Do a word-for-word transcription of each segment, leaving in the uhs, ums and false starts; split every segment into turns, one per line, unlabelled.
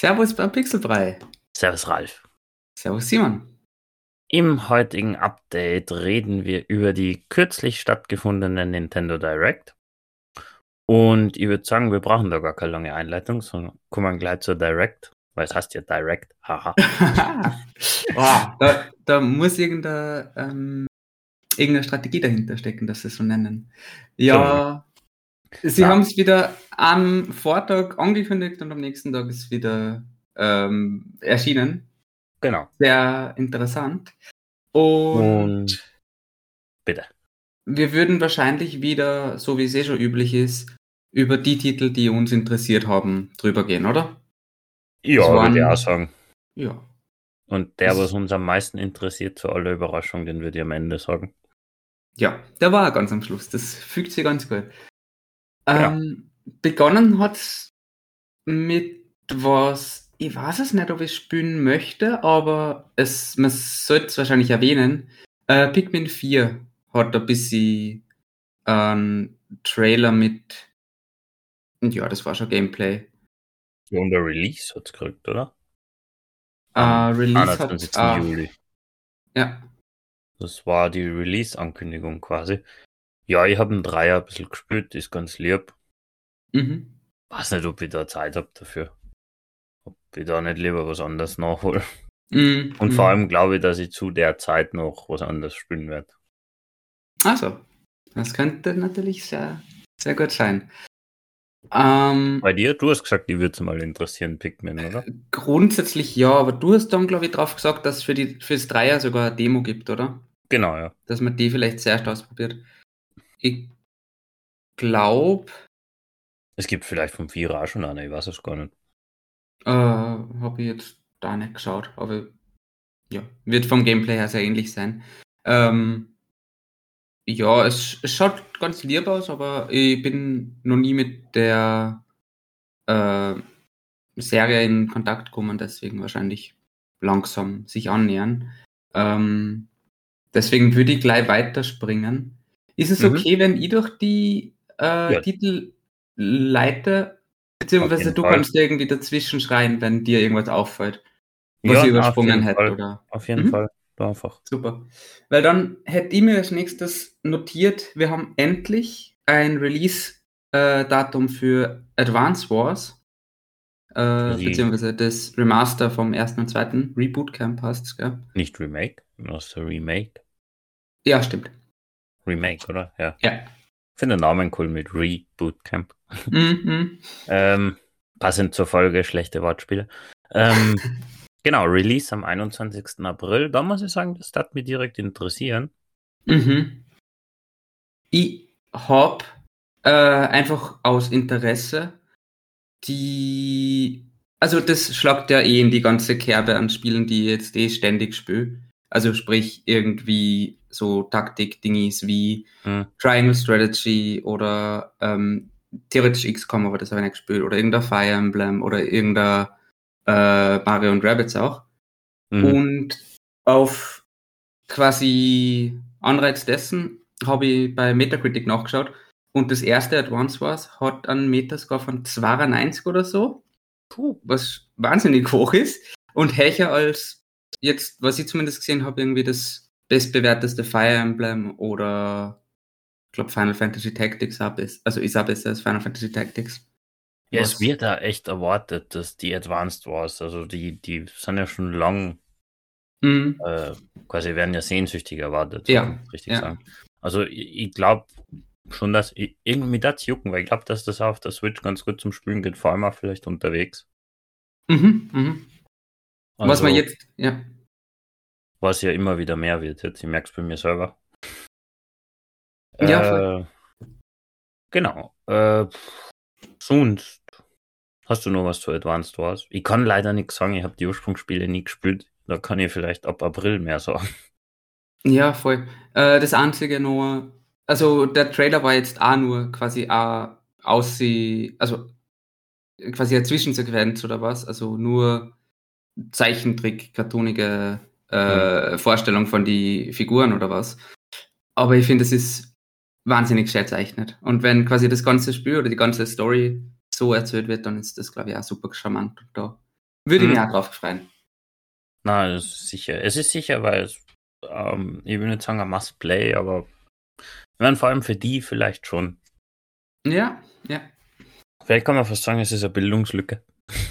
Servus beim Pixelbrei.
Servus Ralf.
Servus Simon.
Im heutigen Update reden wir über die kürzlich stattgefundene Nintendo Direct. Und ich würde sagen, wir brauchen da gar keine lange Einleitung, sondern kommen gleich zur Direct, weil es heißt ja Direct. Haha.
Wow, da, da muss irgendeine, ähm, irgendeine Strategie dahinter stecken, dass sie es so nennen. Ja, sie
Ja.
haben es wieder am Vortag angekündigt und am nächsten Tag ist wieder ähm, erschienen.
Genau.
Sehr interessant. Und,
Und bitte.
wir würden wahrscheinlich wieder, so wie es eh schon üblich ist, über die Titel, die uns interessiert haben, drüber gehen, oder?
Ja,
Das waren-
würde ich auch sagen.
Ja.
Und der,
Das-
was uns am meisten interessiert, zu aller Überraschung, den würde ich am Ende sagen.
Ja, der war ganz am Schluss. Das fügt sich ganz gut.
Ja.
Ähm, begonnen hat mit was, ich weiß es nicht, ob ich spielen möchte, aber es, man sollte es wahrscheinlich erwähnen. Äh, Pikmin vier hat ein bisschen einen Trailer mit, ja, das war schon Gameplay.
Und der Release hat es gekriegt, oder?
Äh,
Am
Release hat
einundzwanzigsten
äh,
Juli.
Ja.
Das war die Release-Ankündigung quasi. Ja, ich habe einen Dreier ein bisschen gespielt, ist ganz lieb.
Mhm.
Weiß nicht, ob ich da Zeit habe dafür. Ob ich da nicht lieber was anderes nachhole.
Mhm.
Und
mhm.
vor allem glaube ich, dass ich zu der Zeit noch was anderes spielen werde.
Also, das könnte natürlich sehr, sehr gut sein. Ähm,
Bei dir, du hast gesagt, die würde es mal interessieren, Pikmin, oder?
Grundsätzlich ja, aber du hast dann, glaube ich, drauf gesagt, dass es für die fürs Dreier sogar eine Demo gibt, oder?
Genau, ja.
Dass man die vielleicht zuerst ausprobiert. Ich glaube,
Es gibt vielleicht vom Vierer auch schon eine, ich weiß es gar nicht.
äh, habe ich jetzt da nicht geschaut, aber ja, wird vom Gameplay her sehr ähnlich sein. Ähm, ja, es, es schaut ganz lieb aus, aber ich bin noch nie mit der äh, Serie in Kontakt gekommen, deswegen wahrscheinlich langsam sich annähern. Ähm, deswegen würde ich gleich weiterspringen. Ist es
Mhm.
okay, wenn ich durch die äh,
Ja.
Titel leite? Beziehungsweise
jeden
du
Fall.
kannst irgendwie dazwischen schreien, wenn dir irgendwas auffällt, was
Ja,
ich
na, auf
übersprungen
jeden
hätte,
Fall.
oder?
Auf jeden
Mhm.
Fall. Da einfach.
Super. Weil dann hätte ich mir als nächstes notiert, wir haben endlich ein Release-Datum für Advance Wars. Äh,
Die-
beziehungsweise das Remaster vom ersten und zweiten Reboot Camp heißt, gell?
Nicht Remake, das Remake.
Ja, stimmt.
Remake, oder? Ja.
Ja.
Ich finde den Namen cool mit Reboot Camp.
Mhm.
Ähm, passend zur Folge, schlechte Wortspiele. Ähm, genau, Release am einundzwanzigsten April. Da muss ich sagen, das hat mich direkt interessieren.
Mhm. Ich hab äh, einfach aus Interesse die, also das schlagt ja eh in die ganze Kerbe an Spielen, die ich jetzt eh ständig spiele. Also sprich irgendwie so Taktik-Dingis wie
Hm.
Triangle Strategy oder ähm, theoretisch X COM, aber das habe ich nicht gespielt, oder irgendein Fire Emblem oder irgendein äh, Mario und Rabbids auch.
Mhm.
Und auf quasi Anreiz dessen habe ich bei Metacritic nachgeschaut und das erste Advance Wars hat einen Metascore von zweiundneunzig oder so,
Puh.
was wahnsinnig hoch ist und höher als jetzt, was ich zumindest gesehen habe, irgendwie das bestbewerteste Fire Emblem oder ich glaube Final Fantasy Tactics auch ist, also ist auch besser als Final Fantasy Tactics.
Ja,
Was-
es wird da echt erwartet, dass die Advanced Wars, also die, die sind ja schon lang,
Mhm.
äh, quasi werden ja sehnsüchtig erwartet, so
Ja,
kann man richtig
ja.
sagen. Also ich, ich glaube schon, dass ich, irgendwie das jucken, weil ich glaube, dass das auf der Switch ganz gut zum Spielen geht, vor allem auch vielleicht unterwegs.
Mhm, mhm. Was
Also,
man jetzt, ja.
was ja immer wieder mehr wird jetzt, ich merke es bei mir selber.
Ja, voll.
Äh, genau. Äh, sonst hast du noch was zu Advanced Wars? Ich kann leider nichts sagen, ich habe die Ursprungsspiele nie gespielt. Da kann ich vielleicht ab April mehr sagen.
Ja, voll. Äh, das einzige nur, also der Trailer war jetzt auch nur quasi auch ausseh, also quasi eine Zwischensequenz oder was, also nur Zeichentrick, cartoonige äh, Vorstellung von die Figuren oder was. Aber ich finde, es ist wahnsinnig schön gezeichnet. Und wenn quasi das ganze Spiel oder die ganze Story so erzählt wird, dann ist das, glaube ich, auch super charmant. Und da Würde ich
Mhm.
mich auch drauf freuen.
Na, das ist sicher. Es ist sicher, weil es, ähm, ich will nicht sagen ein Must-Play, aber ich meine, vor allem für die vielleicht schon.
Ja, ja.
Vielleicht kann man fast sagen, es ist eine Bildungslücke.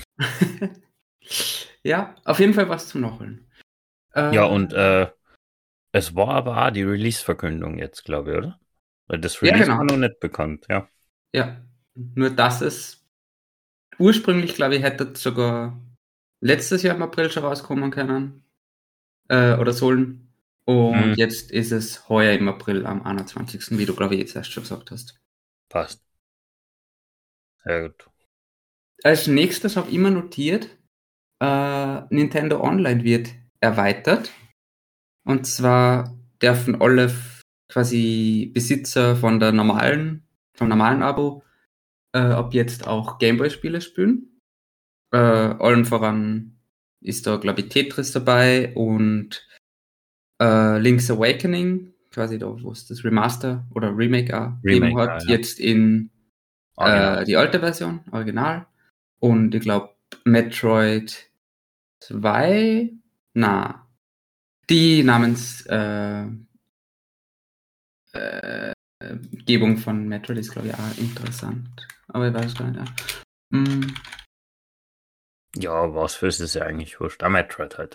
Ja, auf jeden Fall was zum Nachholen.
Ja,
Äh,
und äh, es war aber auch die Release-Verkündung jetzt, glaube ich, oder? Weil das
ja,
Release war
genau.
noch nicht bekannt, ja.
Ja. Nur dass es ursprünglich, glaube ich, hätte sogar letztes Jahr im April schon rauskommen können. Äh, oder sollen. Und
Mhm,
jetzt ist es heuer im April am einundzwanzigsten wie du, glaube ich, jetzt erst schon gesagt hast.
passt. Sehr gut.
Als nächstes habe ich immer notiert, äh, Nintendo Online wird erweitert. Und zwar dürfen alle f- quasi Besitzer von der normalen, vom normalen Abo äh, ab jetzt auch Gameboy-Spiele spielen. Äh, allen voran ist da, glaube ich, Tetris dabei und äh, Link's Awakening, quasi da, wo es das Remaster oder Remake auch gegeben
Remake,
hat,
ja, ja.
jetzt in
Original.
äh, die alte Version, Original. Und ich glaube, Metroid zwei, na, die Namens äh, äh, Gebung von Metroid ist, glaube ich, auch interessant. Aber ich weiß gar nicht. Ja. Mm.
Ja, was für ist es ja eigentlich wurscht. Am Metroid halt.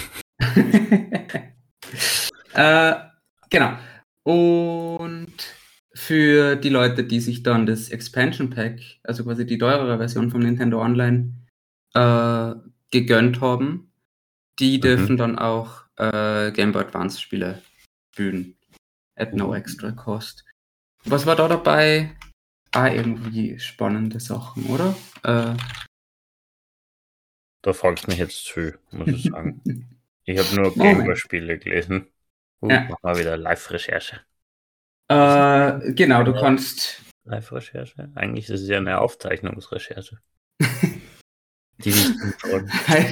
äh, genau. Und für die Leute, die sich dann das Expansion Pack, also quasi die teurere Version von Nintendo Online, äh, gegönnt haben, die
Mhm.
dürfen dann auch äh, Game Boy Advance Spiele spielen. At no extra cost. Was war da dabei? Ah, irgendwie spannende Sachen, oder? Äh,
Da fragst du mich jetzt zu, muss ich sagen. Ich habe nur
Moment.
Gameboy-Spiele gelesen. Uh,
Ja.
mach mal wieder Live-Recherche.
Äh, genau, du kannst.
Live-Recherche? Eigentlich ist es ja eine Aufzeichnungsrecherche. Die wichtigen Fragen.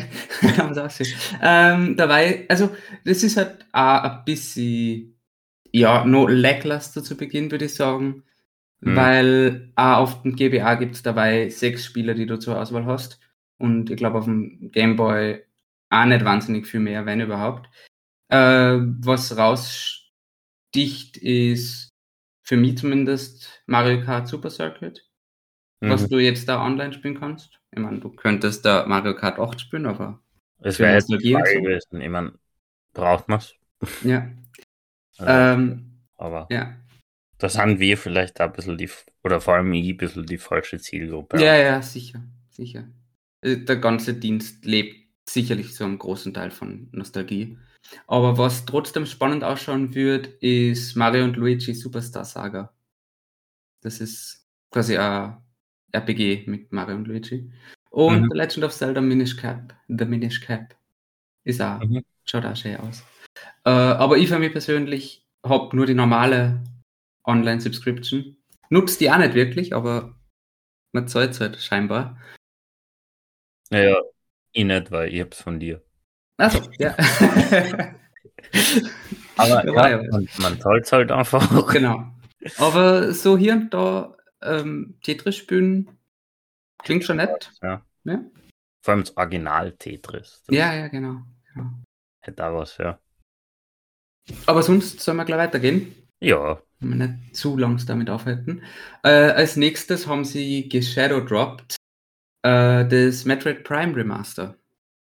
ähm, dabei, also das ist halt auch ein bisschen, ja, noch lackluster zu Beginn, würde ich sagen,
Hm.
weil auch auf dem G B A gibt es dabei sechs Spiele, die du zur Auswahl hast und ich glaube auf dem Game Boy auch nicht wahnsinnig viel mehr, wenn überhaupt. Äh, was raussticht ist, für mich zumindest, Mario Kart Super Circuit, was
Mhm.
du jetzt da online spielen kannst. Ich meine, du könntest da Mario Kart acht spielen, aber
Es
für
wäre jetzt die
Nostalgie und
Frage
so.
gewesen. Ich meine, braucht man es?
Ja.
Also,
Ähm,
aber
ja.
da sind wir vielleicht da ein bisschen die, oder vor allem ich, ein bisschen die falsche Zielgruppe.
Ja, ja, sicher, sicher. Äh, Der ganze Dienst lebt sicherlich so einem großen Teil von Nostalgie. Aber was trotzdem spannend ausschauen wird, ist Mario und Luigi Superstar Saga. Das ist quasi ein R P G mit Mario und Luigi. Und
Mhm.
The Legend of Zelda Minish Cap. The Minish Cap. Ist auch,
Mhm.
schaut auch schön aus. Äh, aber ich für mich persönlich habe nur die normale Online-Subscription. Nutzt die auch nicht wirklich, aber man zahlt es halt scheinbar.
Naja, ich nicht, weil ich hab's von dir.
Also, ja.
Aber
Ja, war
ja,
ja was.
man, man zahlt halt einfach.
Genau. Aber so hier und da ähm, Tetris spielen klingt schon nett.
Ja.
Ja,
Vor allem das Original Tetris. Das
ja, ja, genau. genau.
hätte auch was, ja.
Aber sonst sollen wir gleich weitergehen.
Ja.
Wenn wir nicht zu lang damit aufhalten. Äh, als nächstes haben sie geshadowdropped äh, das Metroid Prime Remaster.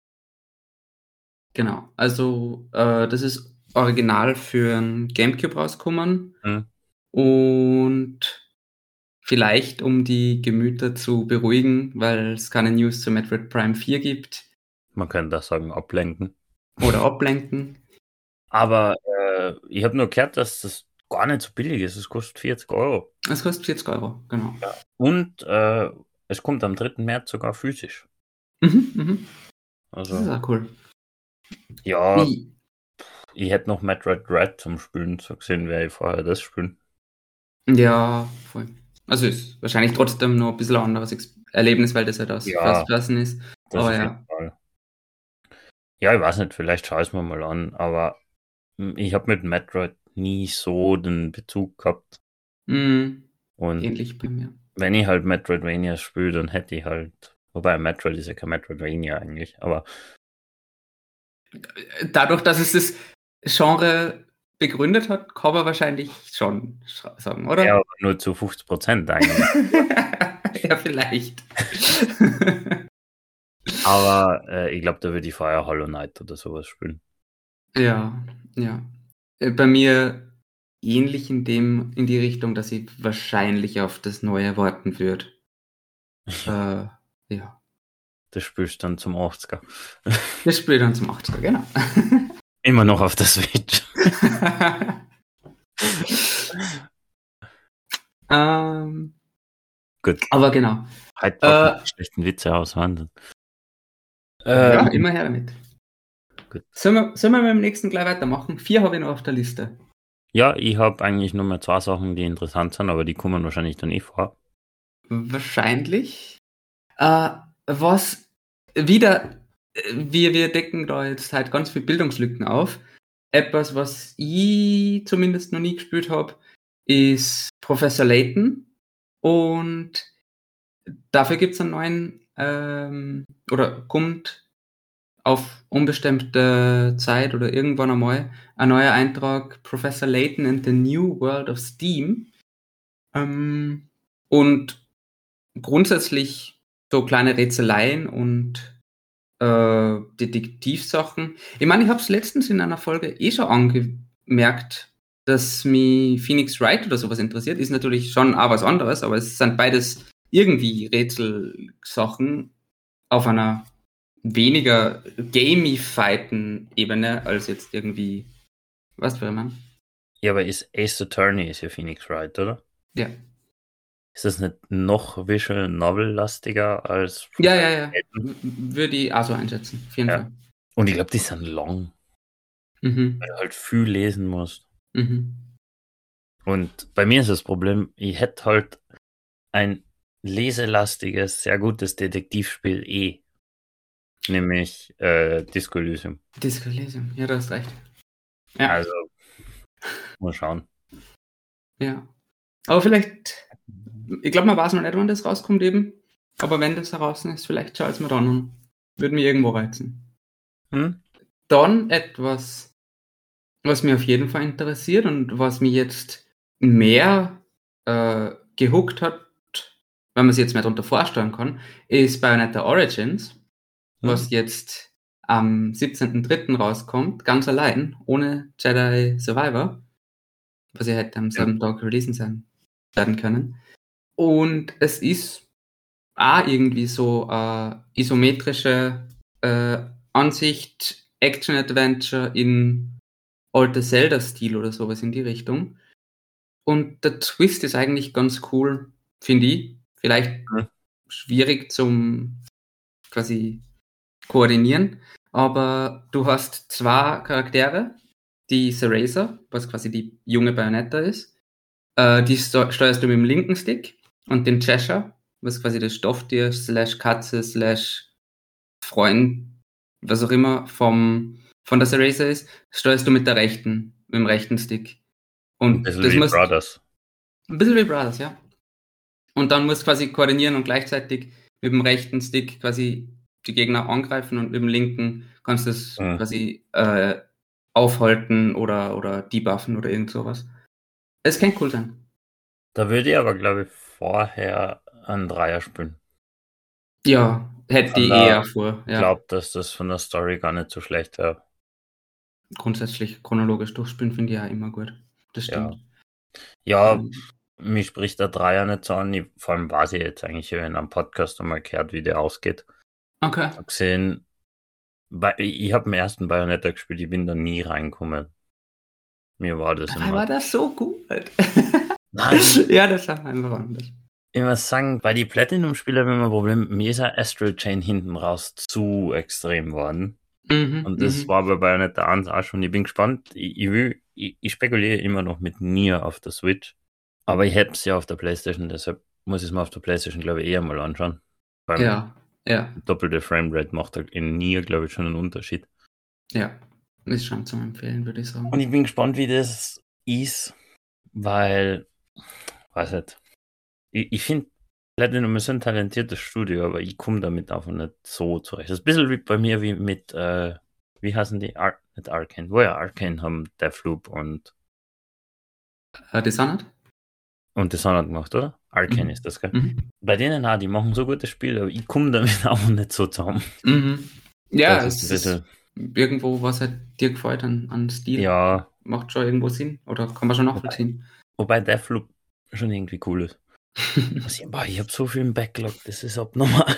Genau. Also, äh, das ist original für ein GameCube rausgekommen.
Hm.
Und vielleicht, um die Gemüter zu beruhigen, weil es keine News zu Metroid Prime vier gibt.
Man könnte das sagen, ablenken.
Oder ablenken.
Aber äh, ich habe nur gehört, dass das gar nicht so billig ist. Es kostet vierzig Euro.
Es kostet vierzig Euro, genau.
Ja. Und äh, es kommt am dritten März sogar physisch.
Mhm, mhm. Das ist
Also,
auch cool.
ja,
Ich,
ich hätte noch Metroid Dread zum Spielen. So gesehen wäre ich vorher das spielen.
ja, voll. Also ist wahrscheinlich trotzdem noch ein bisschen ein anderes Ex Erlebnis, weil das halt aus
Ja,
First Person ist.
das
Aber
auf jeden
ja.
Fall. Ja, ich weiß nicht, vielleicht schaue ich es mir mal an, aber hm, ich habe mit Metroid nie so den Bezug gehabt.
Mhm.
Und
Ähnlich bei mir.
wenn ich halt Metroidvania spiele, dann hätte ich halt Wobei Metroid ist ja kein Metroidvania eigentlich, aber
Dadurch, dass es das Genre begründet hat, kann man wahrscheinlich schon sagen, oder?
ja, aber nur zu fünfzig Prozent eigentlich.
Ja, vielleicht.
Aber äh, ich glaube, da würde ich vorher Hollow Knight oder sowas spielen.
Ja, ja. Äh, Bei mir ähnlich in dem, in die Richtung, dass ich wahrscheinlich auf das Neue warten würde. Äh, ja.
Das spielst du dann zum achtziger.
Das Spiel dann zum achtziger, genau.
Immer noch auf der Switch.
ähm,
Gut,
aber genau.
heute packen wir
Äh,
die schlechten Witze aus. Wahnsinn.
ja,
Ähm,
immer her damit.
Gut.
Sollen wir, sollen wir mit dem nächsten gleich weitermachen? Vier habe ich noch auf der Liste.
Ja, ich habe eigentlich nur mehr zwei Sachen, die interessant sind, aber die kommen wahrscheinlich dann eh vor.
Wahrscheinlich. Äh, was wieder, äh, wir, wir decken da jetzt halt ganz viele Bildungslücken auf. Etwas, was ich zumindest noch nie gespielt habe, ist Professor Layton. Und dafür gibt es einen neuen, ähm, oder kommt auf unbestimmte Zeit oder irgendwann einmal ein neuer Eintrag Professor Layton and the New World of Steam. Ähm, und grundsätzlich so kleine Rätseleien und äh, Detektivsachen. Ich meine, ich habe es letztens in einer Folge eh schon angemerkt, dass mich Phoenix Wright oder sowas interessiert. Ist natürlich schon auch was anderes, aber es sind beides irgendwie Rätselsachen auf einer weniger gamifyten Ebene als jetzt irgendwie, was für man?
Ja, aber ist Ace Attorney ist ja Phoenix Wright, oder?
Ja.
Ist das nicht noch Visual Novel-lastiger als
Ja, ja, ja.
Layton?
W- Würde ich auch so einschätzen, auf jeden
Ja.
Fall.
Und ich glaube, die sind lang,
Mhm.
weil du halt viel lesen musst.
Mhm.
Und bei mir ist das Problem, ich hätte halt ein leselastiges, sehr gutes Detektivspiel eh. Nämlich äh, Disco Elysium.
Disco Elysium, ja, du hast recht. Ja,
Also, mal schauen.
ja. Aber vielleicht, ich glaube, man weiß noch nicht, wann das rauskommt eben. Aber wenn das heraus ist, vielleicht schaue ich es mir dann an. Würde mich irgendwo reizen.
Hm?
Dann etwas, was mich auf jeden Fall interessiert und was mich jetzt mehr äh, gehuckt hat, wenn man sich jetzt mehr darunter vorstellen kann, ist Bayonetta Origins, was
Hm?
jetzt am siebzehnten dritten rauskommt, ganz allein, ohne Jedi Survivor, was ja hätte am selben Tag releasen sein werden können. Und es ist auch irgendwie so äh, isometrische äh, Ansicht, Action-Adventure in alter Zelda-Stil oder sowas in die Richtung. Und der Twist ist eigentlich ganz cool, finde ich. Vielleicht
Hm.
schwierig zum quasi koordinieren, aber du hast zwei Charaktere, die Cereza, was quasi die junge Bayonetta ist, äh, die sto- steuerst du mit dem linken Stick und den Cheshire, was quasi das Stofftier slash Katze slash Freund, was auch immer vom, von der Cereza ist, steuerst du mit der rechten, mit dem rechten Stick.
Ein
Und
bisschen
das
wie
musst
Brothers.
ein bisschen wie Brothers, ja. Und dann musst du quasi koordinieren und gleichzeitig mit dem rechten Stick quasi die Gegner angreifen und mit dem linken kannst du es
Hm.
quasi äh, aufhalten oder, oder debuffen oder irgend sowas. Es kann cool sein.
Da würde ich aber, glaube ich, vorher einen Dreier spielen.
Ja, hätte
Von
ich
der-
eher vor.
Ich
Ja,
glaube, dass das von der Story gar nicht so schlecht wäre.
grundsätzlich chronologisch durchspielen finde ich ja immer gut. Das
Ja.
stimmt.
Ja,
Ähm,
mich spricht der Dreier nicht so an. Ich, vor allem weiß ich jetzt eigentlich in einem Podcast einmal gehört, wie der ausgeht.
okay.
Ich habe gesehen, bei, ich habe den ersten Bayonetta gespielt, ich bin da nie reingekommen. Mir war das
Dabei
immer.
war das so gut.
Nein,
Ja, das war einfach anders.
ich muss sagen, bei den Platinum-Spielen habe ich immer ein Problem, mir ist ein Astral Chain hinten raus zu extrem worden.
Mhm,
Und das
mhm.
war bei Bayonetta eins auch schon. Ich bin gespannt. Ich, ich, will, ich, ich spekuliere immer noch mit Nier auf der Switch. Aber ich hätte es ja auf der Playstation, deshalb muss ich es mir auf der Playstation, glaube ich, eher mal anschauen. Beim
Ja, ja,
doppelte Framerate macht halt in Nier, glaube ich, schon einen Unterschied.
ja. Ist schon zum Empfehlen, würde ich sagen.
Und ich bin gespannt, wie das ist, weil, weiß nicht, ich, ich finde Platinum ist ein talentiertes Studio, aber ich komme damit einfach nicht so zurecht. Das ist ein bisschen wie bei mir wie mit, äh, wie heißen die? Ar nicht Arcane. Wo ja Arcane haben Deathloop und,
Äh, Dishonored?
und Dishonored gemacht, oder? Arcane
Mhm.
ist das, gell?
Mhm.
Bei denen auch, die machen so gute Spiele, aber ich komme damit auch nicht so zusammen.
Mhm. Ja,
Das ist ein
es ist
bisschen,
irgendwo, was halt dir gefällt an, an Stil.
ja,
Macht schon irgendwo Sinn. Oder kann man schon
wobei,
nachvollziehen.
wobei Deathloop schon irgendwie cool ist. Also, ich, boah, ich habe so viel im Backlog, das ist abnormal.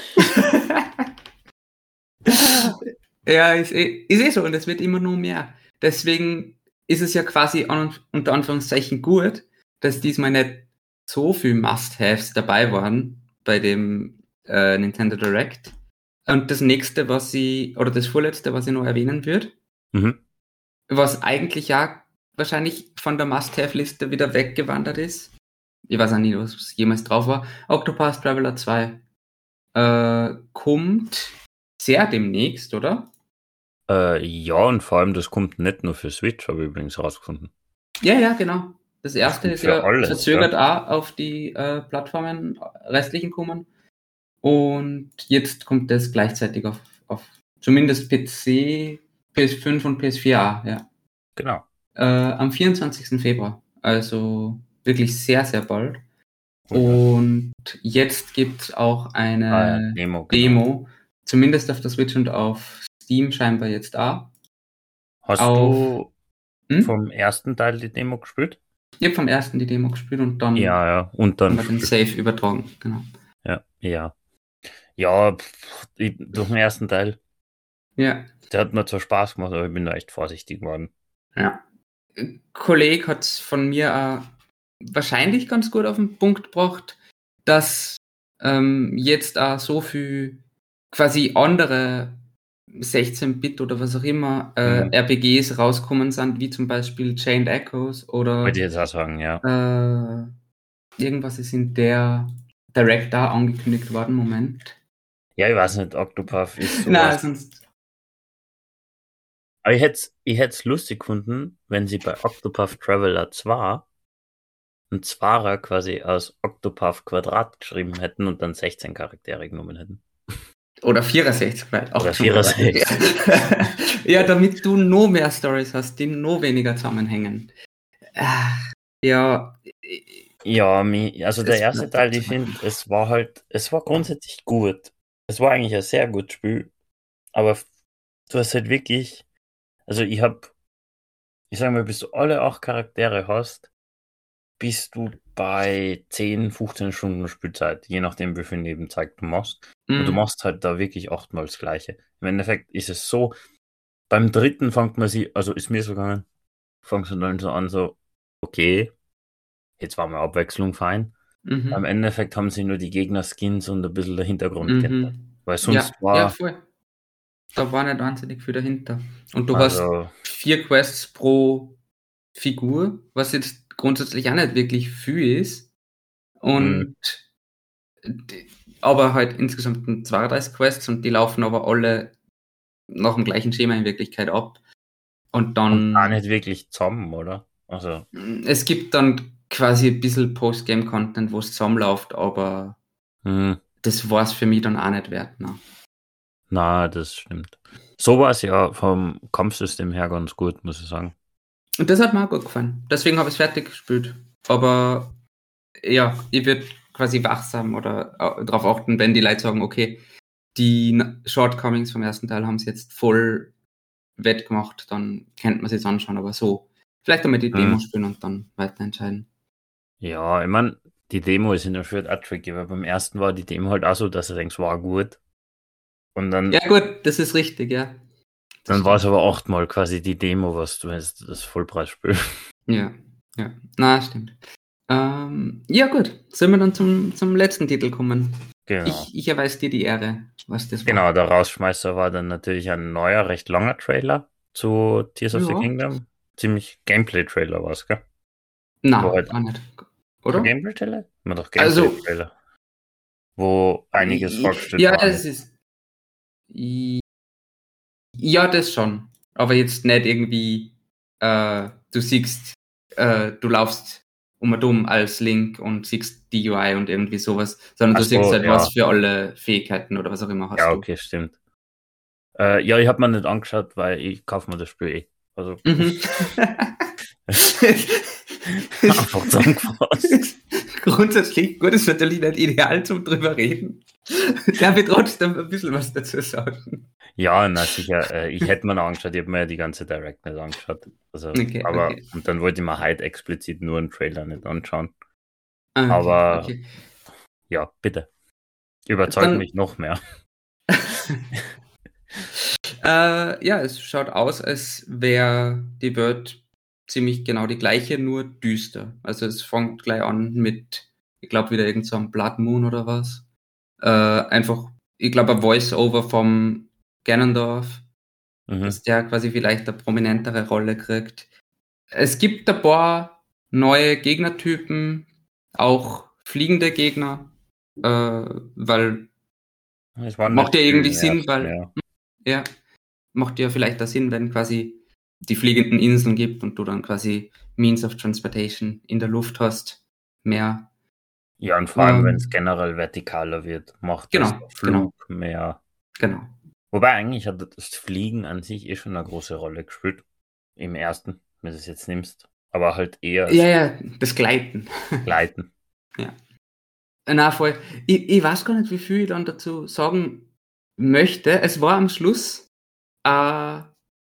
Ja, ist eh, ist eh so und es wird immer nur mehr. Deswegen ist es ja quasi an, unter Anführungszeichen gut, dass diesmal nicht so viel Must-Haves dabei waren bei dem äh, Nintendo Direct. Und das nächste, was ich, oder das vorletzte, was ich noch erwähnen würde,
Mhm.
was eigentlich ja wahrscheinlich von der Must-Have-Liste wieder weggewandert ist. Ich weiß auch nicht, was jemals drauf war. Octopath Traveler zwei äh, kommt sehr demnächst, oder?
Äh, ja, und vor allem, das kommt nicht nur für Switch, habe ich übrigens rausgefunden.
Ja, ja, genau. Das
Das
erste
kommt
ist
für
ja
alles,
verzögert
gell?
auch auf die äh, Plattformen restlichen kommen. Und jetzt kommt das gleichzeitig auf, auf zumindest P C, P S fünf und P S vier auch, ja.
Genau.
Äh, am vierundzwanzigsten Februar. Also wirklich sehr, sehr bald.
Oh ja.
Und jetzt gibt es auch
Ah ja,
eine
Demo, genau.
Demo, zumindest auf der Switch und auf Steam scheinbar jetzt auch.
Hast
Auf,
du
hm?
vom ersten Teil die Demo gespielt?
Ich habe vom ersten die Demo gespielt und dann
Ja, ja. Und
haben
dann
wir den Save übertragen, genau.
ja, ja. Ja, pff, ich, durch den ersten Teil,
Ja,
der hat mir zwar Spaß gemacht, aber ich bin da echt vorsichtig geworden.
ja. Ein Kollege hat es von mir auch wahrscheinlich ganz gut auf den Punkt gebracht, dass ähm, jetzt auch so viel quasi andere sechzehn-Bit oder was auch immer äh,
Mhm.
R P Gs rauskommen sind, wie zum Beispiel Chained Echoes oder
Wollte ich jetzt auch sagen, ja.
äh, irgendwas ist in der Direct da angekündigt worden. Moment.
Ja, ich weiß nicht, Octopath ist
Na,
sowas.
sonst.
Aber ich hätte ich es lustig gefunden, wenn sie bei Octopath Traveler zwei einen Zwarer quasi aus Octopath Quadrat geschrieben hätten und dann sechzehn Charaktere genommen hätten.
Oder vierundsechzig, weil
Oder
achtzehn Quadratmeter.
vierundsechzig.
Ja, damit du noch mehr Stories hast, die noch weniger zusammenhängen. Ach, ja.
Ja, mi- also der
Es
erste
bleibt
Teil, ich
abzuwarten.
finde, es war halt, es war grundsätzlich gut. Es war eigentlich ein sehr gutes Spiel, aber f- du hast halt wirklich, also ich hab, ich sag mal, bis du alle acht Charaktere hast, bist du bei zehn, fünfzehn Stunden Spielzeit, je nachdem, wie viel Nebenzeug du machst. Und du
Mm,
machst halt da wirklich achtmal das Gleiche. Im Endeffekt ist es so, beim dritten fängt man sie, also ist mir so gegangen, fängst du dann so an, so, okay, jetzt war mal Abwechslung fein. Am
mhm,
Endeffekt haben sie nur die Gegner-Skins und ein bisschen der Hintergrund geändert.
mhm.
Weil
Ja,
sonst
ja,
war,
voll. Da war nicht wahnsinnig viel dahinter. Und du hast
also,
vier Quests pro Figur, was jetzt grundsätzlich auch nicht wirklich viel ist.
mh,
Und die, aber halt insgesamt zweiunddreißig Quests und die laufen aber alle nach dem gleichen Schema in Wirklichkeit ab. Und
und auch
dann,
nicht wirklich zusammen, oder? Also,
es gibt dann quasi ein bisschen Postgame-Content, wo es zusammenläuft, aber
mh,
das war es für mich dann auch nicht wert. Ne?
na, das stimmt. So war es ja vom Kampfsystem her ganz gut, muss ich sagen.
Und das hat mir auch gut gefallen. Deswegen habe ich es fertig gespielt. Aber ja, ich würde quasi wachsam oder äh, darauf achten, wenn die Leute sagen, okay, die N- Shortcomings vom ersten Teil haben es jetzt voll wettgemacht, dann könnte man es jetzt anschauen, aber so. Vielleicht einmal die Demo
Hm.
spielen und dann weiter entscheiden.
Ja, ich meine, die Demo ist in der Shirt auch tricky, weil beim ersten war die Demo halt auch so, dass du denkst, war gut. Und
Ja,
dann,
gut, das ist richtig, ja. Das
dann war es
stimmt.
aber achtmal quasi die Demo, was du hast, das Vollpreisspiel.
Ja, ja. Na, stimmt. Ähm, ja, gut. Sollen wir dann zum, zum letzten Titel kommen?
Genau.
Ich, ich erweise dir die Ehre, was das war.
Genau, der Rausschmeißer war dann natürlich ein neuer, recht langer Trailer zu Tears of the
Ja.
Kingdom. Ziemlich Gameplay-Trailer war es, gell? Wo
Na,
halt,
gar nicht.
kein
Oder?
Gameplay-Trailer? Immer doch
Also,
Gameplay-Trailer. Wo einiges vorgestellt
ja,
worden
es
ist.
ist. Ja, das schon. Aber jetzt nicht irgendwie, äh, du siehst, äh, du laufst um und um als Link und siehst die U I und irgendwie sowas, sondern
Ach
du siehst
so,
halt,
ja.
was für alle Fähigkeiten oder was auch immer hast
Ja,
du.
okay, stimmt. Äh, ja, ich habe mir nicht angeschaut, weil ich kaufe mir das Spiel eh. Also
Mhm.
einfach zusammengefasst.
Grundsätzlich gut, ist natürlich nicht ideal zum drüber reden. Darf ich trotzdem ein bisschen was dazu sagen?
Ja, na sicher. Äh, ich hätte mir noch angeschaut, ich habe mir ja die ganze Direct nicht angeschaut. Also,
Okay,
aber
okay.
und dann wollte ich mir halt explizit nur einen Trailer nicht anschauen.
Ah, okay,
Aber
okay.
ja, bitte. Überzeug
Dann-
mich noch mehr.
Äh, ja, es schaut aus, als wäre die Welt ziemlich genau die gleiche, nur düster. Also es fängt gleich an mit, ich glaube, wieder irgend so ein Blood Moon oder was. Äh, einfach, ich glaube, ein Voice-Over vom Ganondorf,
Mhm.
dass der quasi vielleicht eine prominentere Rolle kriegt. Es gibt ein paar neue Gegnertypen, auch fliegende Gegner, äh, weil
Es war
macht
nicht
ja irgendwie
viel
Sinn,
erst,
weil
ja.
ja, macht ja vielleicht da Sinn, wenn quasi die fliegenden Inseln gibt und du dann quasi Means of Transportation in der Luft hast, mehr.
Ja, und vor allem,
Ähm,
wenn es generell vertikaler wird, macht das
Genau,
der Flug mehr.
Genau.
Wobei eigentlich hat das Fliegen an sich eh schon eine große Rolle gespielt. Im ersten, wenn du es jetzt nimmst. Aber halt eher
Ja, ja, das Gleiten.
Gleiten.
Na, voll. Ich, ich weiß gar nicht, wie viel ich dann dazu sagen möchte. Es war am Schluss äh,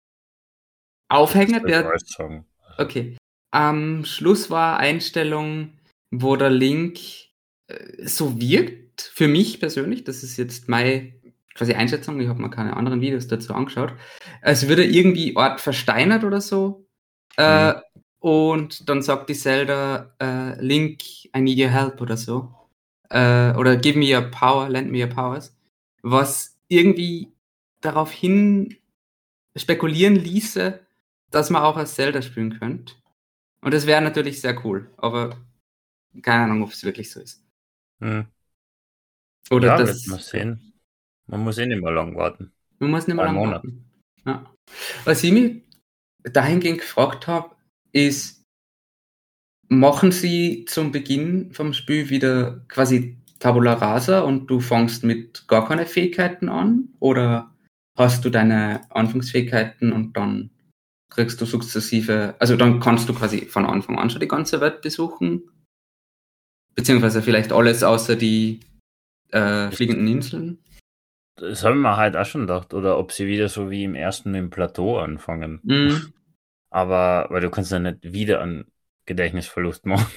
Aufhänger,
Das soll ich
der.
alles sagen.
Okay. Am Schluss war Einstellung, wo der Link äh, so wirkt, für mich persönlich, das ist jetzt meine quasi Einschätzung, ich habe mir keine anderen Videos dazu angeschaut, als würde irgendwie Ort versteinert oder so. Äh,
Mhm.
Und dann sagt die Zelda, äh, Link, I need your help oder so. Äh, oder give me your power, lend me your powers. Was irgendwie darauf hin spekulieren ließe, dass man auch als Zelda spielen könnte. Und das wäre natürlich sehr cool, aber keine Ahnung, ob es wirklich so ist.
Mhm.
Oder
Ja,
das.
wird man sehen. Man muss eh nicht mehr lang warten.
Man muss nicht mehr
Zwei
lang
Monate.
warten. Ja. Was ich mich dahingehend gefragt habe, ist, machen sie zum Beginn vom Spiel wieder quasi Tabula Rasa und du fängst mit gar keine Fähigkeiten an? Oder hast du deine Anfangsfähigkeiten und dann kriegst du sukzessive, also dann kannst du quasi von Anfang an schon die ganze Welt besuchen? Beziehungsweise vielleicht alles außer die äh, fliegenden Inseln?
Das haben wir halt auch schon gedacht. Oder ob sie wieder so wie im ersten mit dem Plateau anfangen.
Mhm.
Aber, weil du kannst ja nicht wieder einen Gedächtnisverlust machen.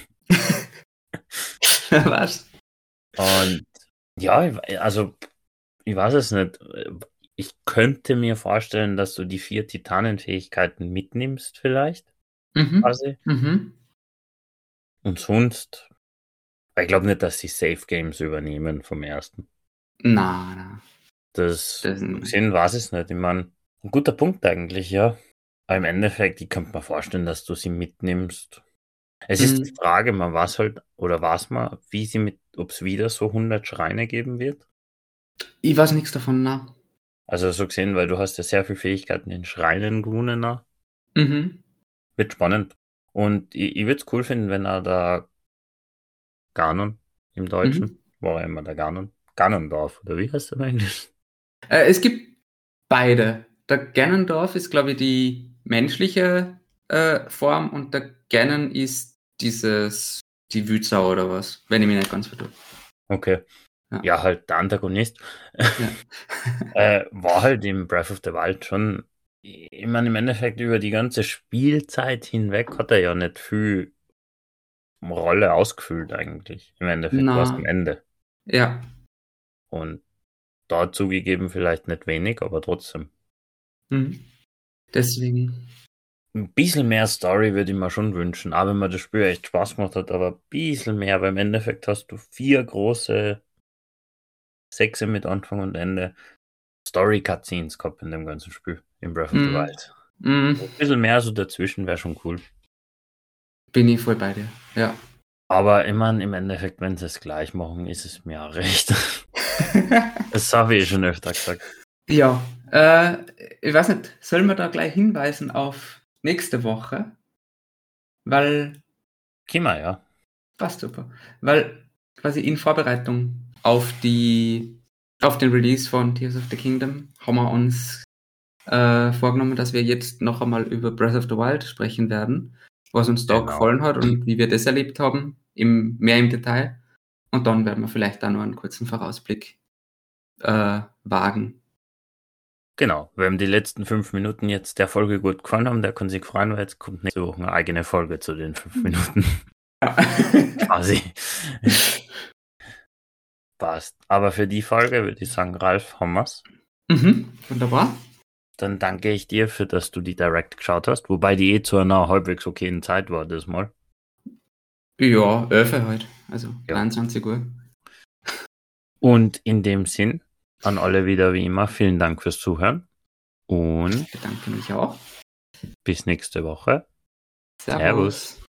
Was?
Und ja, ich- also ich weiß es nicht. Ich könnte mir vorstellen, dass du die vier Titanenfähigkeiten mitnimmst vielleicht.
Mhm.
Quasi.
Mhm.
Und sonst, ich glaube nicht, dass sie Safe Games übernehmen vom ersten.
Na, na.
Das
Das,
Sinn weiß es nicht. Ich meine, ein guter Punkt eigentlich, ja. Aber im Endeffekt, ich könnte mir vorstellen, dass du sie mitnimmst. Es ist die
Mhm.
Frage, man weiß halt, oder weiß man, wie sie mit, ob es wieder so hundert Schreine geben wird.
Ich weiß nichts davon, na.
Also so gesehen, weil du hast ja sehr viele Fähigkeiten in Schreinen gewonnen. auch.
Mhm.
Wird spannend. Und ich, ich würde es cool finden, wenn er da Ganon im Deutschen,
Mhm.
war immer der Ganon, Ganondorf, oder wie heißt der in Englisch?
Äh, es gibt beide. Der Ganondorf ist, glaube ich, die menschliche äh, Form und der Ganon ist dieses, die Wütsau oder was, wenn ich mich nicht ganz vertue.
Okay.
Ja.
Ja, halt der Antagonist.
Ja.
äh, war halt im Breath of the Wild schon, ich meine, im Endeffekt über die ganze Spielzeit hinweg hat er ja nicht viel Rolle ausgefüllt eigentlich. Im Endeffekt war es am
Na,
Ende.
ja.
Und da zugegeben vielleicht nicht wenig, aber trotzdem.
Mhm. Deswegen.
Ein bisschen mehr Story würde ich mir schon wünschen, auch wenn mir das Spiel echt Spaß gemacht hat, aber ein bisschen mehr, weil im Endeffekt hast du vier große Sechse mit Anfang und Ende Story-Cutscenes gehabt in dem ganzen Spiel, im Breath of the
Mhm.
Wild.
Mhm.
Ein bisschen mehr so dazwischen wäre schon cool.
Bin ich voll bei dir. Ja.
Aber ich meine, im Endeffekt, wenn sie es gleich machen, ist es mir auch recht. Das habe ich schon öfter gesagt.
Ja, äh, ich weiß nicht, sollen wir da gleich hinweisen auf nächste Woche? Weil
Kima, ja.
Passt super. Weil quasi in Vorbereitung auf die auf den Release von Tears of the Kingdom haben wir uns äh, vorgenommen, dass wir jetzt noch einmal über Breath of the Wild sprechen werden, was uns da
Genau.
gefallen hat und wie wir das erlebt haben, im, mehr im Detail. Und dann werden wir vielleicht auch noch einen kurzen Vorausblick äh, wagen.
Genau, wem die letzten fünf Minuten jetzt der Folge gut gefallen haben, der kann sich freuen, weil jetzt kommt nächste Woche eine eigene Folge zu den fünf Minuten.
Ja.
Quasi. Passt. Aber für die Folge würde ich sagen, Ralf, haben wir's.
Mhm, wunderbar.
Dann danke ich dir, für dass du die Direct geschaut hast, wobei die eh zu einer halbwegs okayen Zeit war das Mal.
Ja, elf halt, also
Ja.
dreiundzwanzig Uhr.
Und in dem Sinn, an alle wieder wie immer, vielen Dank fürs Zuhören und
Ich bedanke mich auch.
bis nächste Woche.
Servus.
Servus.